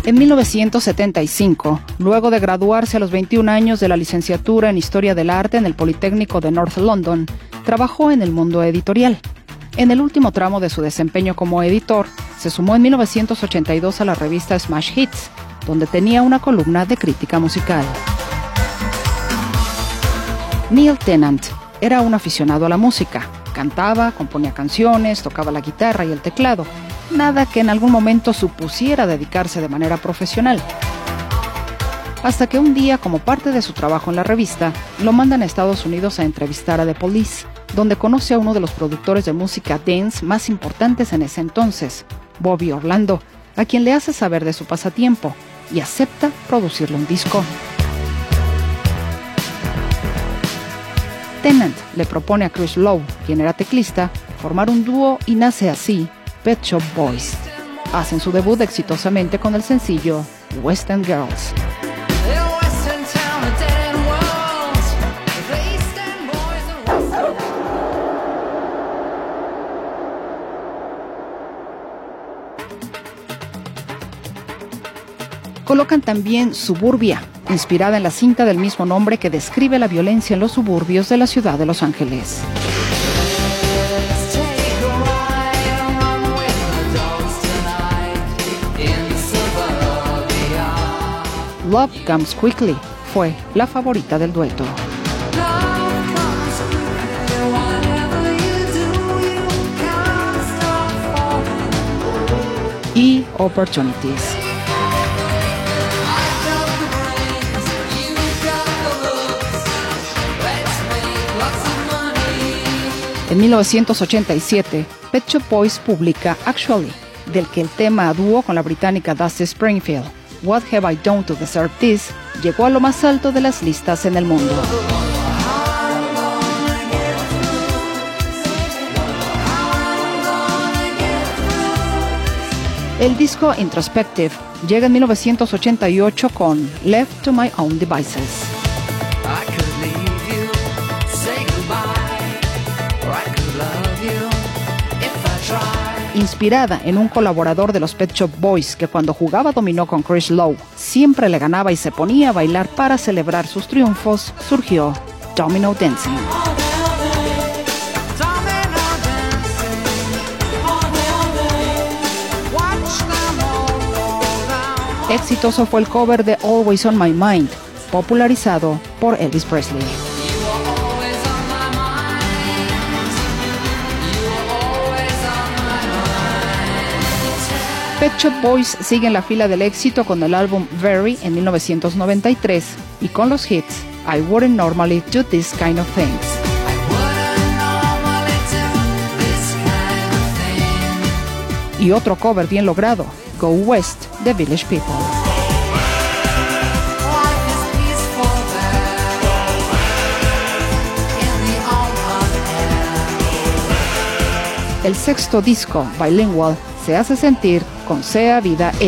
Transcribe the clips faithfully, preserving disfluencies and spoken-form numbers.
En mil novecientos setenta y cinco, luego de graduarse a los veintiún años de la licenciatura en Historia del Arte en el Politécnico de North London, trabajó en el mundo editorial. En el último tramo de su desempeño como editor, se sumó en mil novecientos ochenta y dos a la revista Smash Hits, donde tenía una columna de crítica musical. Neil Tennant era un aficionado a la música. Cantaba, componía canciones, tocaba la guitarra y el teclado. Nada que en algún momento supusiera dedicarse de manera profesional. Hasta que un día, como parte de su trabajo en la revista, lo mandan a Estados Unidos a entrevistar a The Police, donde conoce a uno de los productores de música dance más importantes en ese entonces, Bobby Orlando, a quien le hace saber de su pasatiempo y acepta producirle un disco. Tennant le propone a Chris Lowe, quien era teclista, formar un dúo y nace así Pet Shop Boys. Hacen su debut exitosamente con el sencillo West End Girls. Colocan también Suburbia, inspirada en la cinta del mismo nombre que describe la violencia en los suburbios de la ciudad de Los Ángeles. Love Comes Quickly fue la favorita del dueto. Y Opportunities. En mil novecientos ochenta y siete, Pet Shop Boys publica Actually, del que el tema a dúo con la británica Dusty Springfield, What Have I Done to Deserve This, llegó a lo más alto de las listas en el mundo. El disco Introspective llega en mil novecientos ochenta y ocho con Left to My Own Devices. Inspirada en un colaborador de los Pet Shop Boys que cuando jugaba dominó con Chris Lowe siempre le ganaba y se ponía a bailar para celebrar sus triunfos, surgió Domino Dancing. Exitoso fue el cover de Always on My Mind, popularizado por Elvis Presley. Pet Shop Boys sigue en la fila del éxito con el álbum Very en mil novecientos noventa y tres y con los hits I Wouldn't Normally Do This Kind of Things y otro cover bien logrado, Go West, The Village People. El sexto disco, Bilingual, se hace sentir con Sea Vida E.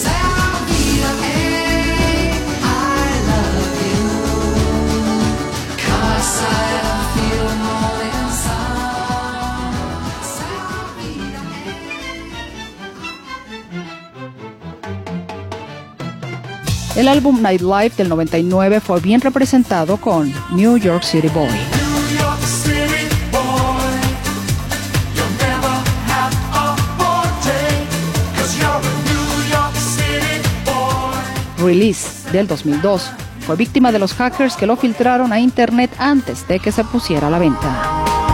El álbum Nightlife del noventa y nueve fue bien representado con New York City Boy. Release del dos mil dos fue víctima de los hackers que lo filtraron a internet antes de que se pusiera a la venta.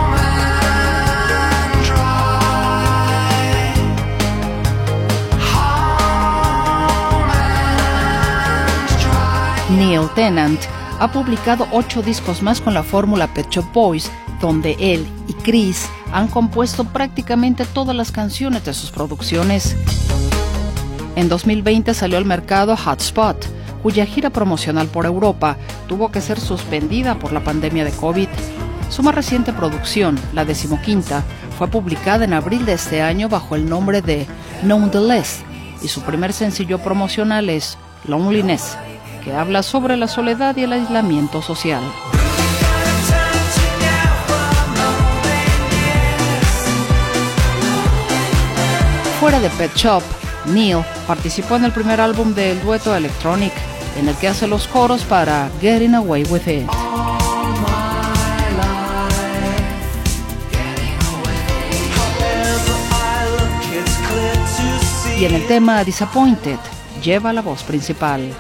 Neil Tennant ha publicado ocho discos más con la fórmula Pet Shop Boys, donde él y Chris han compuesto prácticamente todas las canciones de sus producciones. En dos mil veinte salió al mercado Hotspot, cuya gira promocional por Europa tuvo que ser suspendida por la pandemia de COVID. Su más reciente producción, la decimoquinta, fue publicada en abril de este año bajo el nombre de Nonetheless, y su primer sencillo promocional es Loneliness, que habla sobre la soledad y el aislamiento social. Fuera de Pet Shop, Neil participó en el primer álbum del dueto Electronic, en el que hace los coros para Getting Away With It. Y en el tema Disappointed, lleva la voz principal.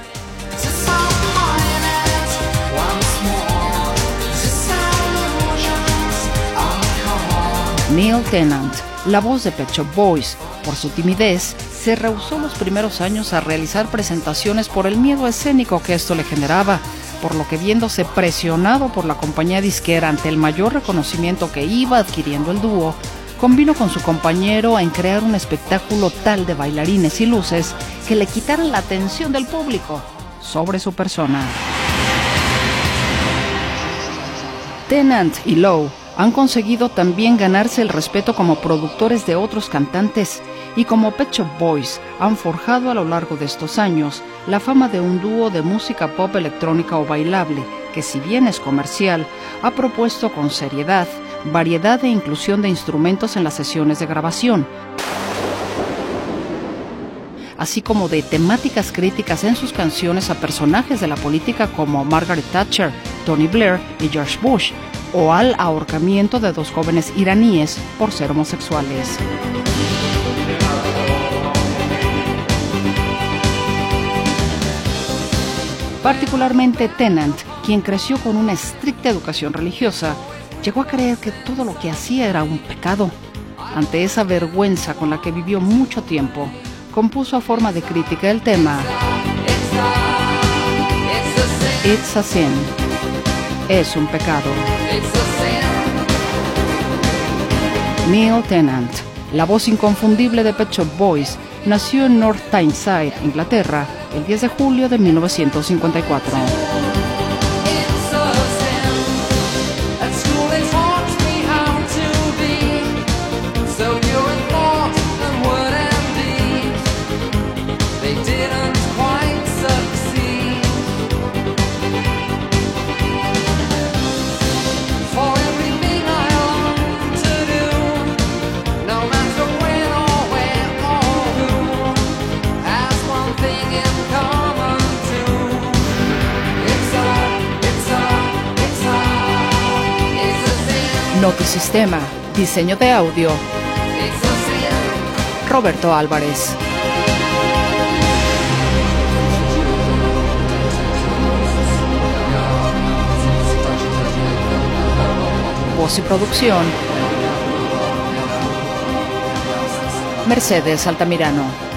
Neil Tennant, la voz de Pet Shop Boys, por su timidez, se rehusó los primeros años a realizar presentaciones por el miedo escénico que esto le generaba, por lo que viéndose presionado por la compañía disquera ante el mayor reconocimiento que iba adquiriendo el dúo, convino con su compañero en crear un espectáculo tal de bailarines y luces que le quitaran la atención del público sobre su persona. Tennant y Lowe han conseguido también ganarse el respeto como productores de otros cantantes y como Pet Shop Boys han forjado a lo largo de estos años la fama de un dúo de música pop electrónica o bailable que, si bien es comercial, ha propuesto con seriedad variedad e inclusión de instrumentos en las sesiones de grabación, así como de temáticas críticas en sus canciones a personajes de la política como Margaret Thatcher, Tony Blair y George Bush, o al ahorcamiento de dos jóvenes iraníes por ser homosexuales. Particularmente Tennant, quien creció con una estricta educación religiosa, llegó a creer que todo lo que hacía era un pecado. Ante esa vergüenza con la que vivió mucho tiempo, compuso a forma de crítica el tema It's a Sin. Es un pecado. Neil Tennant, la voz inconfundible de Pet Shop Boys, nació en North Tyneside, Inglaterra, el diez de julio de mil novecientos cincuenta y cuatro. Notisistema, diseño de audio, Roberto Álvarez. Voz y producción, Mercedes Altamirano.